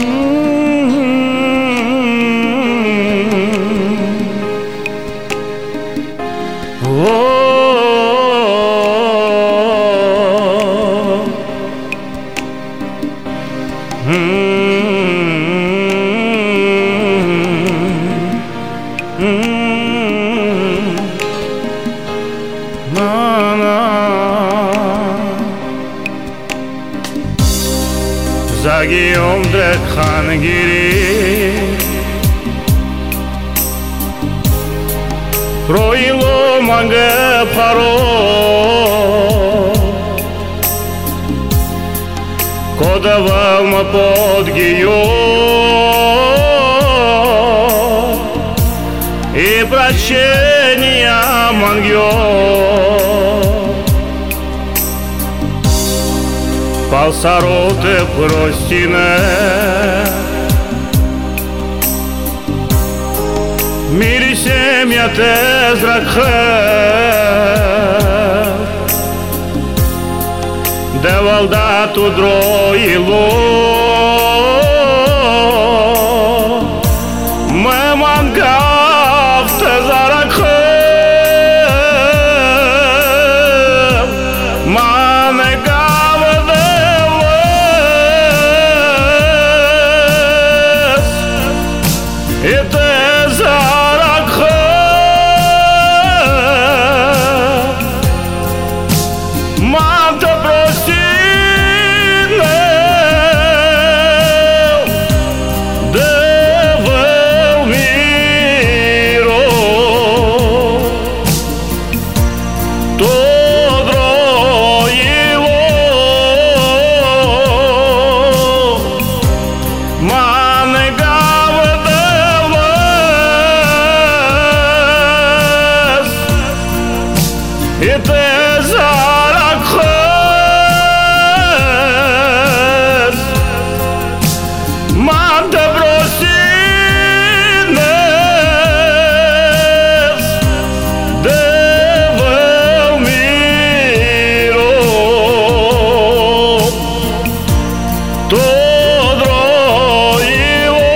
Zagiyom drek khangiri Proilo mange paro Kodaval ma podgiyo И прощения мангyo Палсароте простине Мири семья те зракhe Девалда ту дроило Ме мангав те заракhe Это заракhe Манта простине Девел миро Тодроило Это заракhe Манта простине Девел миро Тодроило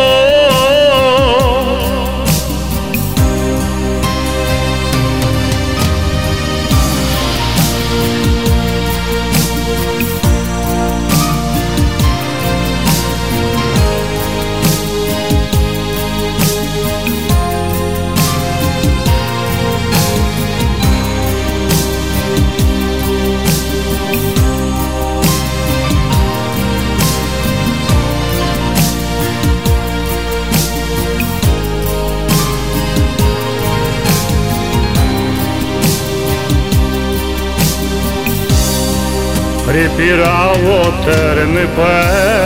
Ripiravo terni pe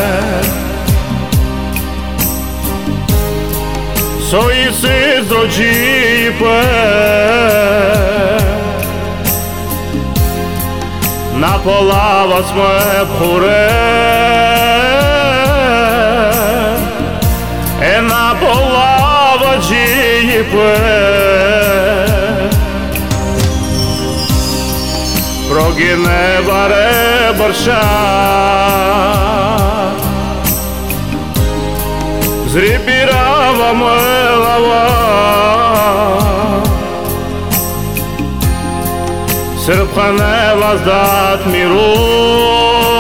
Soi si zdrogi pe Napola sme pure E napola vagi pe Progine bare barsha Zripirava melava Srpkhane vazdat miru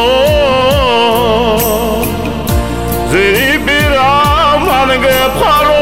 Zripirava mange pharo